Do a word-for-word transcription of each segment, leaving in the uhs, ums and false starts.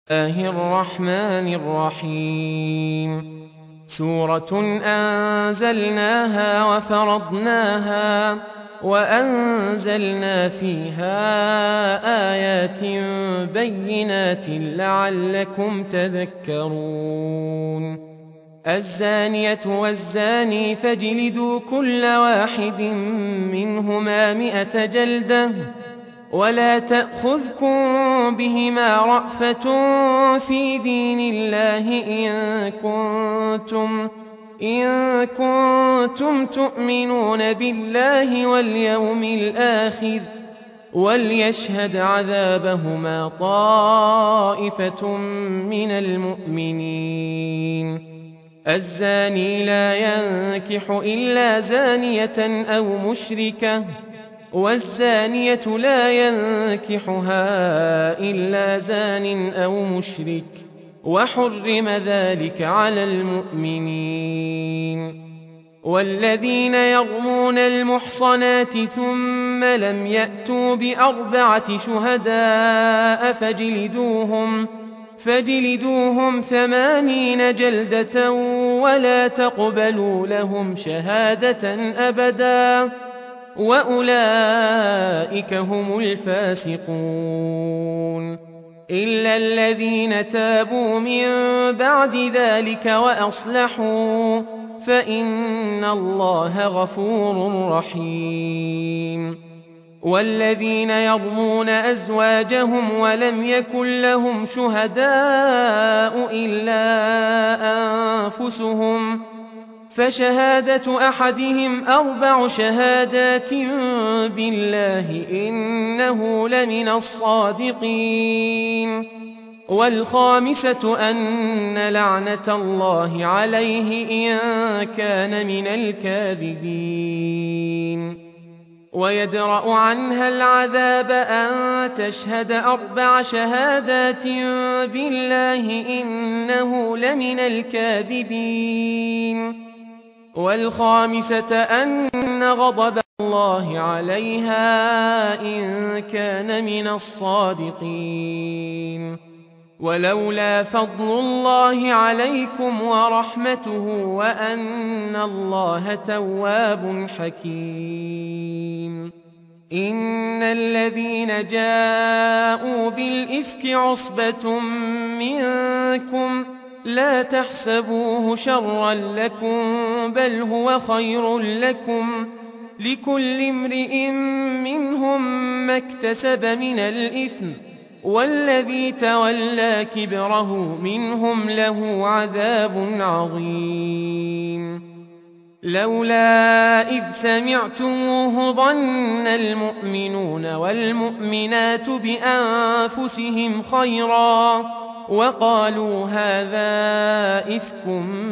الله الرحمن الرحيم سورة أنزلناها وفرضناها وأنزلنا فيها آيات بينات لعلكم تذكرون الزانية والزاني فاجلدوا كل واحد منهما مئة جلدة ولا تأخذكم بهما رأفة في دين الله إن كنتم, إن كنتم تؤمنون بالله واليوم الآخر وليشهد عذابهما طائفة من المؤمنين الزاني لا ينكح إلا زانية أو مشركة والزانية لا ينكحها إلا زان أو مشرك وحرم ذلك على المؤمنين والذين يرمون المحصنات ثم لم يأتوا بأربعة شهداء فاجلدوهم فاجلدوهم ثمانين جلدة ولا تقبلوا لهم شهادة أبدا وأولئك هم الفاسقون إلا الذين تابوا من بعد ذلك وأصلحوا فإن الله غفور رحيم والذين يرمون أزواجهم ولم يكن لهم شهداء إلا أنفسهم فشهادة أحدهم أربع شهادات بالله إنه لمن الصادقين والخامسة أن لعنة الله عليه إن كان من الكاذبين ويدرأ عنها العذاب أن تشهد أربع شهادات بالله إنه لمن الكاذبين والخامسة أن غضب الله عليها إن كان من الصادقين ولولا فضل الله عليكم ورحمته وأن الله تواب حكيم إن الذين جاءوا بالإفك عصبة منكم لا تحسبوه شرا لكم بل هو خير لكم لكل امرئ منهم ما اكتسب من الإثم والذي تولى كبره منهم له عذاب عظيم لولا إذ سمعتموه ظن المؤمنون والمؤمنات بأنفسهم خيرا وقالوا هذا إفك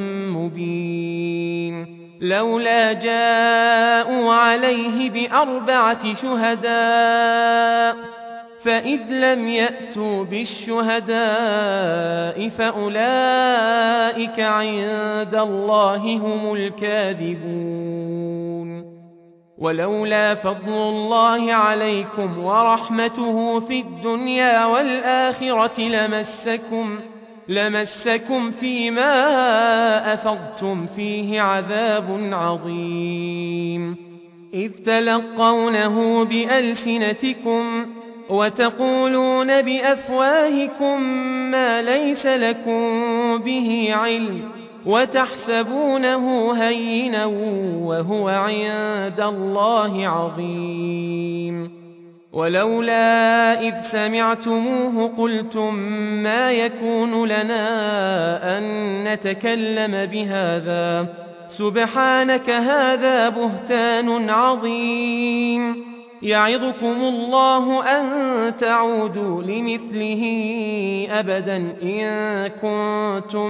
مبين لولا جاءوا عليه بأربعة شهداء فإذ لم يأتوا بالشهداء فأولئك عند الله هم الكاذبون ولولا فضل الله عليكم ورحمته في الدنيا والآخرة لمسكم لمسكم فيما أفضتم فيه عذاب عظيم إذ تلقونه بألسنتكم وتقولون بأفواهكم ما ليس لكم به علم وتحسبونه هينا وهو عند الله عظيم ولولا إذ سمعتموه قلتم ما يكون لنا أن نتكلم بهذا سبحانك هذا بهتان عظيم يعظكم الله أن تعودوا لمثله أبدا إن كنتم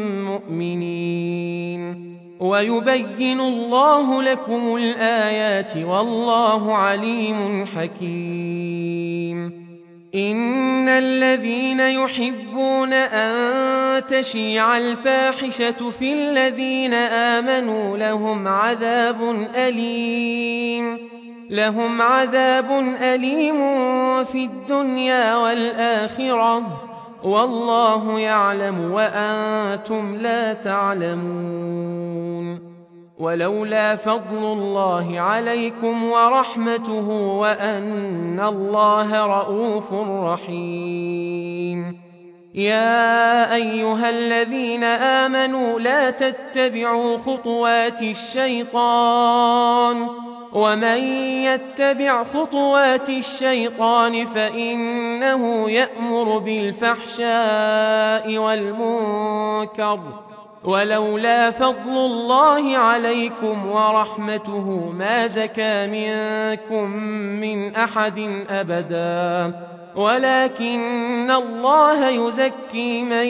مؤمنين ويبين الله لكم الآيات والله عليم حكيم إن الذين يحبون أن تشيع الفاحشة في الذين آمنوا لهم عذاب أليم لهم عذاب أليم في الدنيا والآخرة والله يعلم وأنتم لا تعلمون ولولا فضل الله عليكم ورحمته وأن الله رءوف رحيم يا أيها الذين آمنوا لا تتبعوا خطوات الشيطان ومن يتبع خطوات الشيطان فإنه يأمر بالفحشاء والمنكر ولولا فضل الله عليكم ورحمته ما زكى منكم من أحد أبدا ولكن الله يزكي من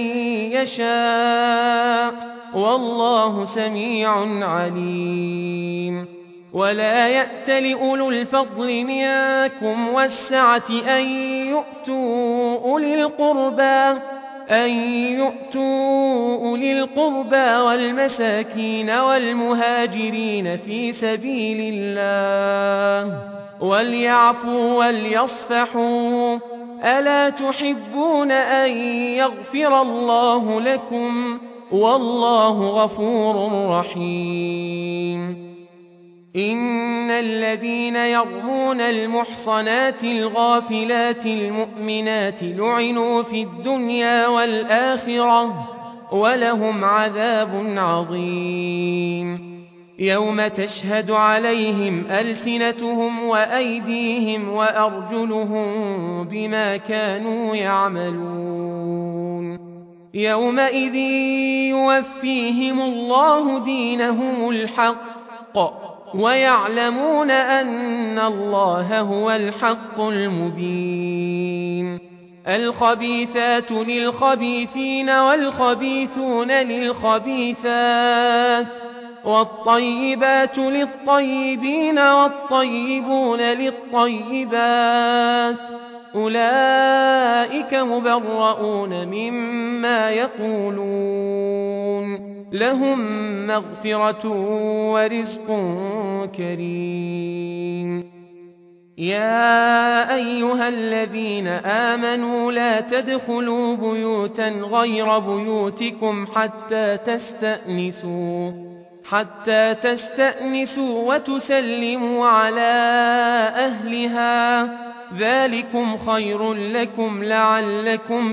يشاء والله سميع عليم ولا يأتل أولو الفضل منكم والسعة أن يؤتوا أولي القربى أن يؤتوا أولي القربى والمساكين والمهاجرين في سبيل الله وليعفوا وليصفحوا ألا تحبون أن يغفر الله لكم والله غفور رحيم إن الذين يرمون المحصنات الغافلات المؤمنات لعنوا في الدنيا والآخرة ولهم عذاب عظيم يوم تشهد عليهم ألسنتهم وأيديهم وأرجلهم بما كانوا يعملون يومئذ يوفيهم الله دينهم الحق ويعلمون أن الله هو الحق المبين الخبيثات للخبيثين والخبيثون للخبيثات والطيبات للطيبين والطيبون للطيبات أولئك مبرؤون مما يقولون لهم مغفرة ورزق كريم يا أيها الذين آمنوا لا تدخلوا بيوتا غير بيوتكم حتى تستأنسوا حتى تستأنسوا وتسلموا على أهلها ذلكم خير لكم لعلكم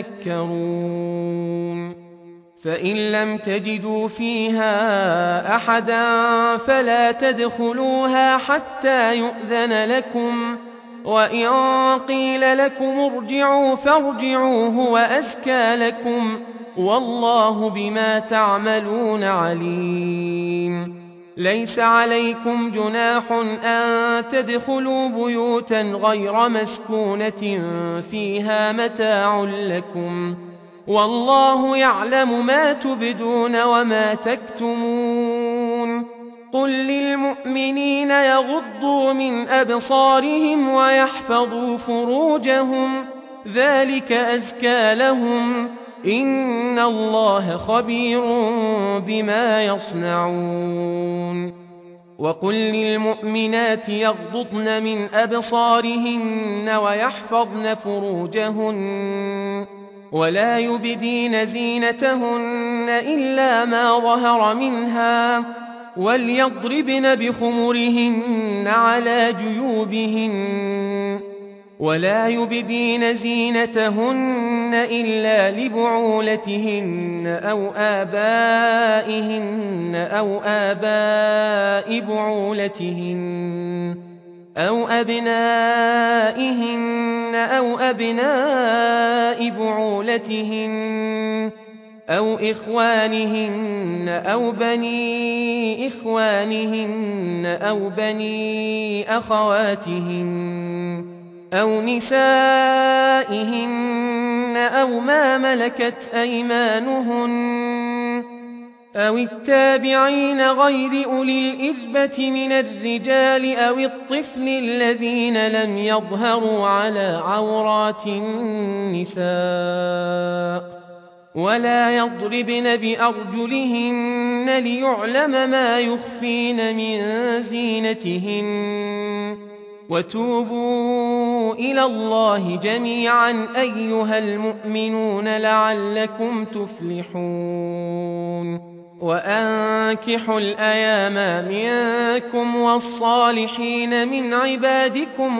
تذكرون فإن لم تجدوا فيها أحدا فلا تدخلوها حتى يؤذن لكم وإن قيل لكم ارجعوا فارجعوا هو أزكى لكم والله بما تعملون عليم ليس عليكم جناح أن تدخلوا بيوتا غير مسكونة فيها متاع لكم والله يعلم ما تبدون وما تكتمون قل للمؤمنين يغضوا من أبصارهم ويحفظوا فروجهم ذلك أزكى لهم إن الله خبير بما يصنعون وقل للمؤمنات يغضضن من أبصارهن ويحفظن فروجهن ولا يبدين زينتهن إلا ما ظهر منها وليضربن بخمرهن على جيوبهن ولا يبدين زينتهن إلا لبعولتهن أو آبائهن أو آباء بعولتهن أو أبنائهن أو أبناء بعولتهن أو إخوانهن أو بني إخوانهن أو بني أخواتهن أو نسائهن أو ما ملكت أيمانهن أو التابعين غير أولي الإربة من الرجال أو الطفل الذين لم يظهروا على عورات النساء ولا يضربن بأرجلهن ليعلم ما يخفين من زينتهن وتوبوا إلى الله جميعا أيها المؤمنون لعلكم تفلحون وأنكحوا الأيام منكم والصالحين من عبادكم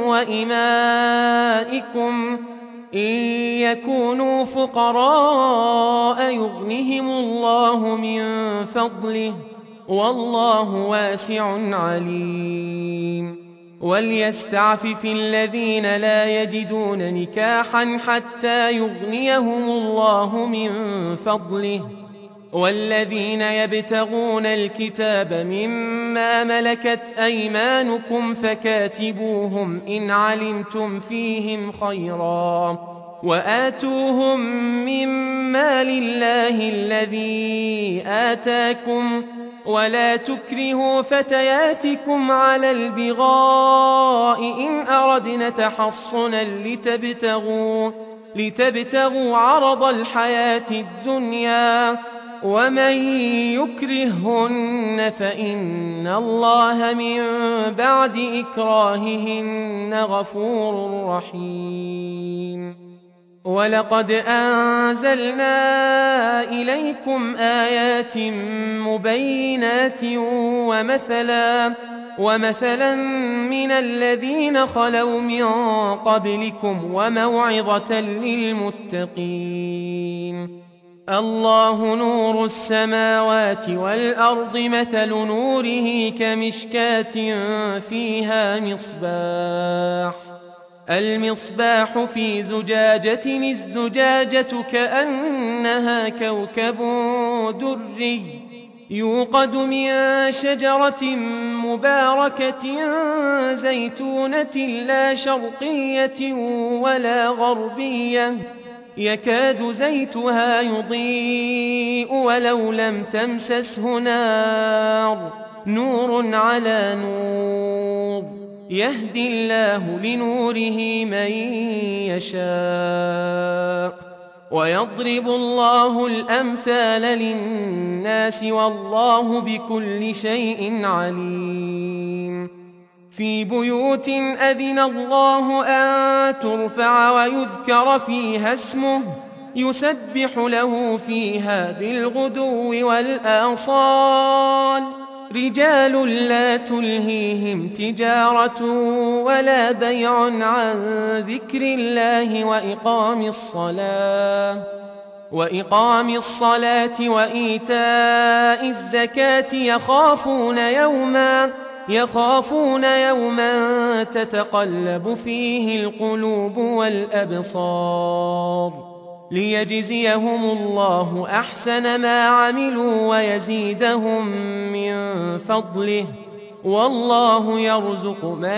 وإمائكم إن يكونوا فقراء يغنهم الله من فضله والله واسع عليم وليستعفف الذين لا يجدون نكاحا حتى يغنيهم الله من فضله والذين يبتغون الكتاب مما ملكت أيمانكم فكاتبوهم إن علمتم فيهم خيرا وآتوهم من مال الله الذي آتاكم ولا تكرهوا فتياتكم على البغاء إن أردن تحصنا لتبتغوا, لتبتغوا عرض الحياة الدنيا ومن يكرههن فإن الله من بعد إكراههن غفور رحيم ولقد أنزلنا إليكم آيات مبينات ومثلا ومثلا من الذين خلوا من قبلكم وموعظة للمتقين الله نور السماوات والأرض مثل نوره كمشكاة فيها مصباح المصباح في زجاجة الزجاجة كأنها كوكب دري يوقد من شجرة مباركة زيتونة لا شرقية ولا غربية يكاد زيتها يضيء ولو لم تمسسه نار نور على نور يهدي الله لنوره من يشاء ويضرب الله الأمثال للناس والله بكل شيء عليم في بيوت أذن الله أن ترفع ويذكر فيها اسمه يسبح له فيها بالغدو والآصال رجال لا تلهيهم تجارة ولا بيع عن ذكر الله وإقام الصلاة وإقام الصلاة وإيتاء الزكاة يخافون يوما يخافون يوما تتقلب فيه القلوب والأبصار ليجزيهم الله أحسن ما عملوا ويزيدهم من فضله والله يرزق من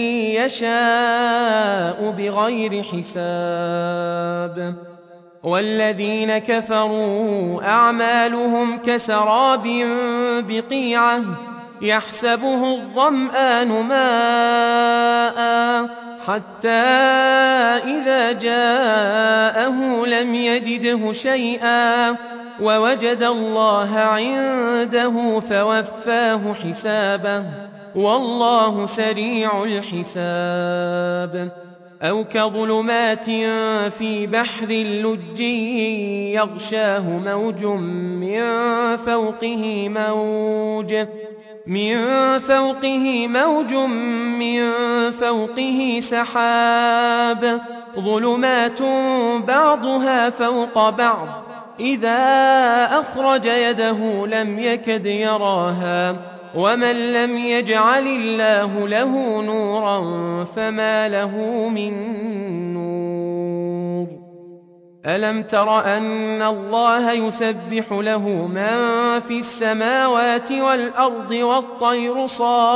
يشاء بغير حساب والذين كفروا أعمالهم كسراب بقيعة يحسبه الظمآن ماء حتى إذا جاءه لم يجده شيئا ووجد الله عنده فوفاه حسابه والله سريع الحساب أو كظلمات في بحر لجي يغشاه موج من فوقه موج من فوقه موج من فوقه سحاب ظلمات بعضها فوق بعض إذا أخرج يده لم يكد يراها ومن لم يجعل الله له نورا فما له من نور ألم تر أن الله يسبح له من في السماوات والأرض والطير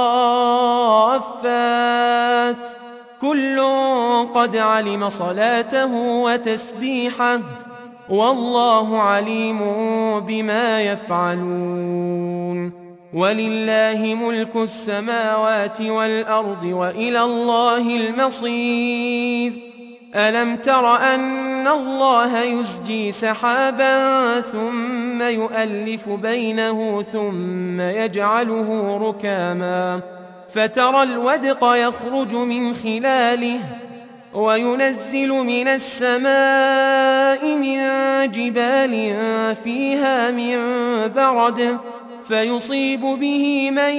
صافات كل قد علم صلاته وتسبيحه والله عليم بما يفعلون ولله ملك السماوات والأرض وإلى الله المصير ألم تر أن الله يزجي سحابا ثم يؤلف بينه ثم يجعله ركاما فترى الودق يخرج من خلاله وينزل من السماء من جبال فيها من برد فيصيب به من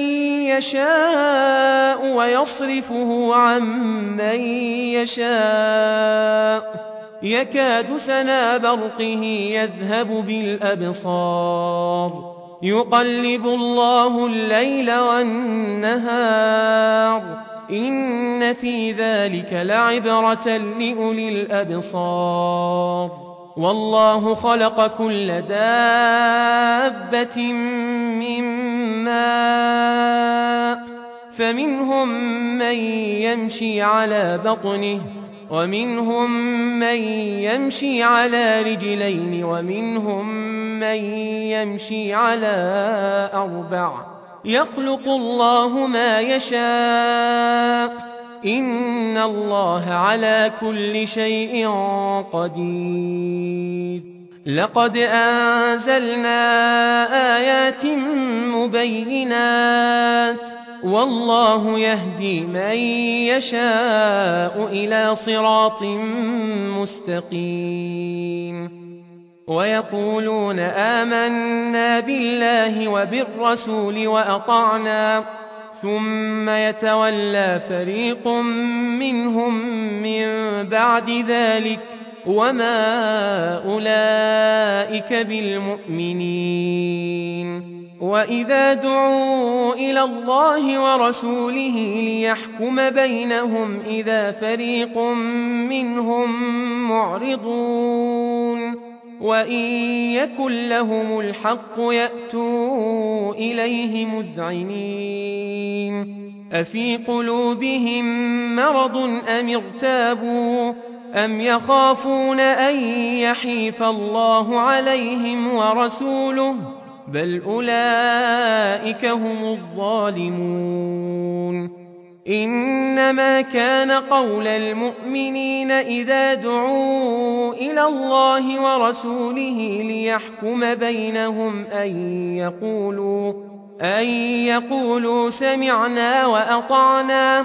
يشاء ويصرفه عن من يشاء يكاد سنا برقه يذهب بالأبصار يقلب الله الليل والنهار إن في ذلك لعبرة لأولي الأبصار والله خلق كل دابة من ماء فمنهم من يمشي على بطنه ومنهم من يمشي على رجلين ومنهم من يمشي على أربع يخلق الله ما يشاء إن الله على كل شيء قدير لقد أنزلنا آيات مبينات والله يهدي من يشاء إلى صراط مستقيم ويقولون آمنا بالله وبالرسول وأطعنا ثم يتولى فريق منهم من بعد ذلك وما أولئك بالمؤمنين وإذا دعوا إلى الله ورسوله ليحكم بينهم إذا فريق منهم معرضون وإن يكن لهم الحق يأتوا إليه مذعنين أفي قلوبهم مرض أم ارتابوا أم يخافون أن يحيف الله عليهم ورسوله بل أولئك هم الظالمون إنما كان قول المؤمنين إذا دعوا إلى الله ورسوله ليحكم بينهم أن يقولوا, أن يقولوا سمعنا وأطعنا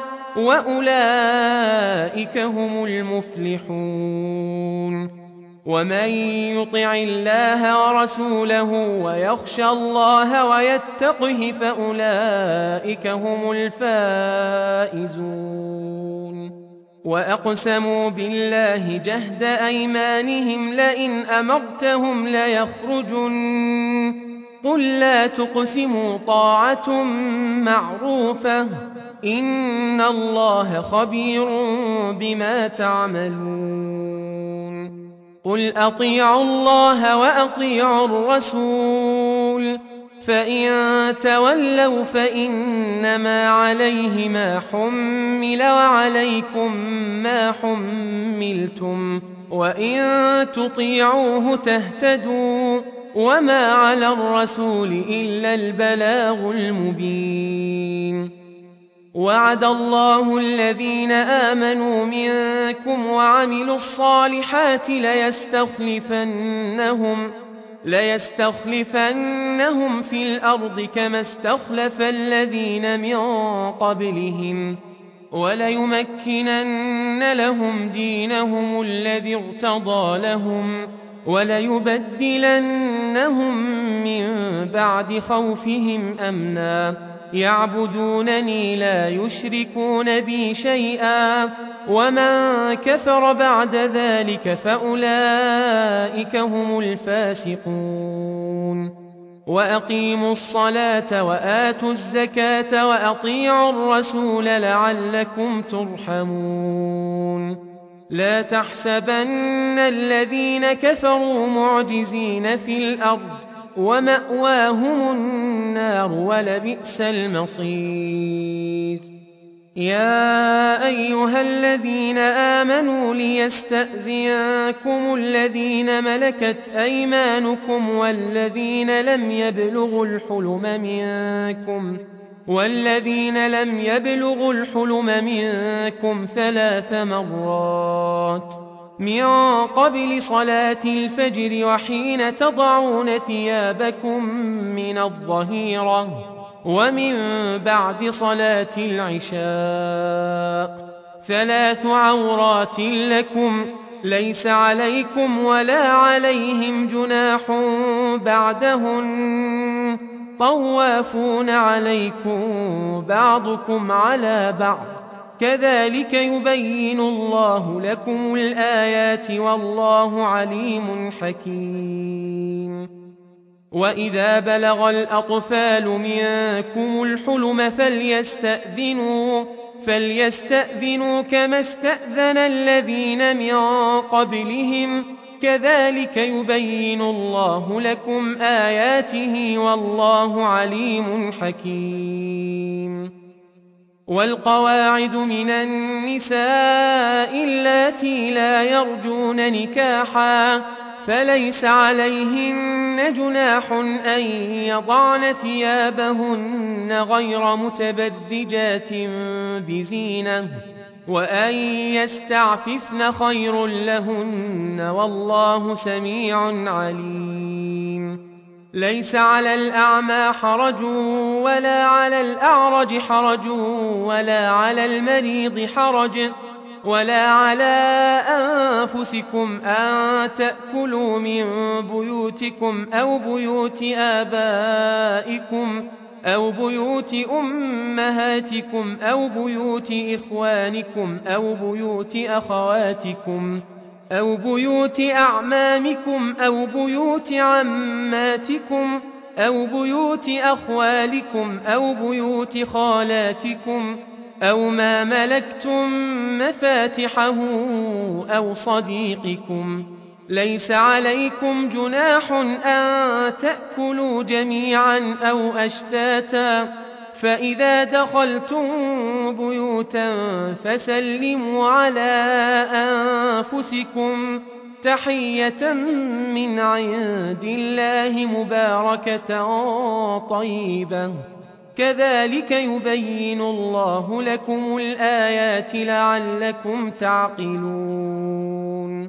وأولئك هم المفلحون ومن يطع الله ورسوله ويخشى الله ويتقه فأولئك هم الفائزون وأقسموا بالله جهد أيمانهم لئن أمرتهم ليخرجن قل لا تقسموا طاعة معروفة إن الله خبير بما تعملون قل أطيعوا الله وأطيعوا الرسول فإن تولوا فإنما عليه ما حمل وعليكم ما حملتم وإن تطيعوه تهتدوا وما على الرسول إلا البلاغ المبين وعد الله الذين آمنوا منكم وعملوا الصالحات ليستخلفنهم ليستخلفنهم في الأرض كما استخلف الذين من قبلهم وليمكنن لهم دينهم الذي ارتضى لهم وليبدلنهم من بعد خوفهم أمنا يعبدونني لا يشركون بي شيئا ومن كفر بعد ذلك فأولئك هم الفاسقون وأقيموا الصلاة وآتوا الزكاة وأطيعوا الرسول لعلكم ترحمون لا تحسبن الذين كفروا معجزين في الأرض ومأواهم النار ولبئس المصير يا أيها الذين آمنوا ليستأذنكم الذين ملكت أيمانكم والذين لم يبلغوا الحلم منكم والذين لم يبلغوا الحلم منكم ثلاث مرات من قبل صلاة الفجر وحين تضعون ثيابكم من الظهيرة ومن بعد صلاة العشاء ثلاث عورات لكم ليس عليكم ولا عليهم جناح بعدهن طوافون عليكم بعضكم على بعض كذلك يبين الله لكم الآيات والله عليم حكيم. وإذا بلغ الأطفال منكم الحلم فليستأذنوا فليستأذنوا كما استأذن الذين من قبلهم كذلك يبين الله لكم آياته والله عليم حكيم. والقواعد من النساء اللاتي لا يرجون نكاحا فليس عليهن جناح أن يضعن ثيابهن غير متبرجات بزينة وأن يستعففن خير لهن والله سميع عليم. ليس على الأعمى حرج ولا على الأعرج حرج ولا على المريض حرج ولا على أنفسكم أن تأكلوا من بيوتكم أو بيوت آبائكم أو بيوت أمهاتكم أو بيوت إخوانكم أو بيوت أخواتكم أو بيوت أعمامكم أو بيوت عماتكم أو بيوت أخوالكم أو بيوت خالاتكم أو ما ملكتم مفاتحه أو صديقكم. ليس عليكم جناح أن تأكلوا جميعا أو أشتاتا فإذا دخلتم بيوتا فسلموا على أنفسكم تحية من عند الله مباركة طيبة كذلك يبين الله لكم الآيات لعلكم تعقلون.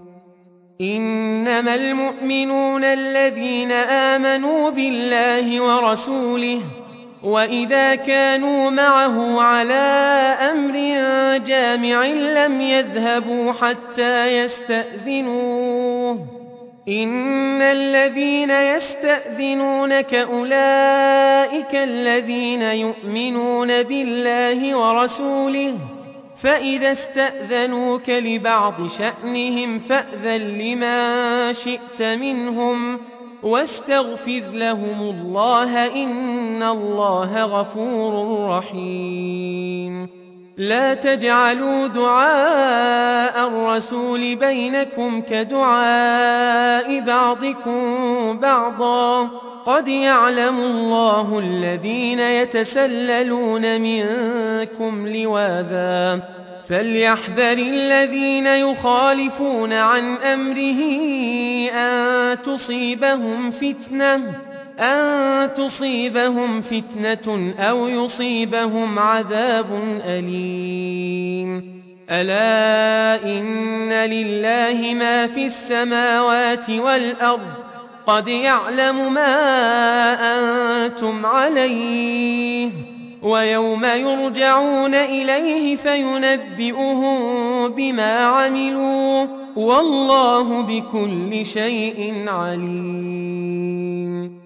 إنما المؤمنون الذين آمنوا بالله ورسوله وإذا كانوا معه على أمر جامع لم يذهبوا حتى يستأذنوه إن الذين يستأذنونك أولئك الذين يؤمنون بالله ورسوله فإذا استأذنوك لبعض شأنهم فأذن لما شئت منهم واستغفر لهم الله إن الله غفور رحيم. لا تجعلوا دعاء الرسول بينكم كدعاء بعضكم بعضا قد يعلم الله الذين يتسللون منكم لواذا فليحذر الذين يخالفون عن أمره أن تصيبهم فتنة أن تصيبهم فتنة أو يصيبهم عذاب أليم. ألا إن لله ما في السماوات والأرض قد يعلم ما أنتم عليه ويوم يرجعون إليه فينبئهم بما عملوا والله بكل شيء عليم.